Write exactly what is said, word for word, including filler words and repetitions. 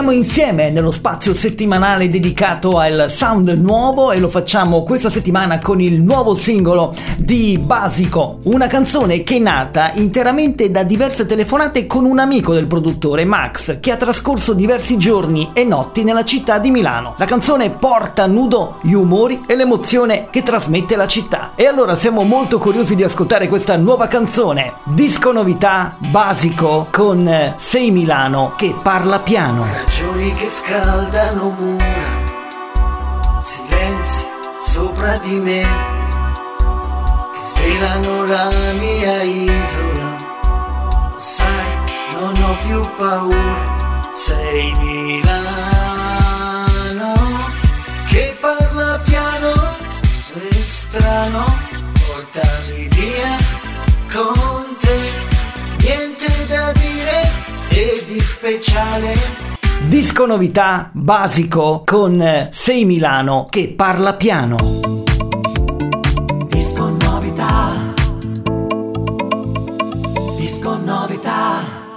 Siamo insieme nello spazio settimanale dedicato al sound nuovo e lo facciamo questa settimana con il nuovo singolo di Basico, una canzone che è nata interamente da diverse telefonate con un amico del produttore, Max, che ha trascorso diversi giorni e notti nella città di Milano. La canzone porta a nudo gli umori e l'emozione che trasmette la città. E allora siamo molto curiosi di ascoltare questa nuova canzone, disco novità Basico con Sei Milano che parla piano. Ragioni che scaldano mura, silenzi sopra di me, che svelano la mia isola. Lo sai, non ho più paura. Sei Milano che parla piano, è strano, portami via con te, niente da dire e di speciale. Disco novità Basico con Sei Milano che parla piano. Disco novità. Disco novità.